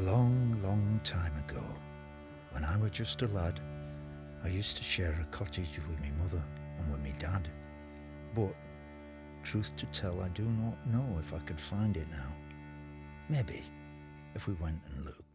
long, long time ago, when I was just a lad, I used to share a cottage with me mother and with me dad. But, truth to tell, I do not know if I could find it now. Maybe, if we went and looked.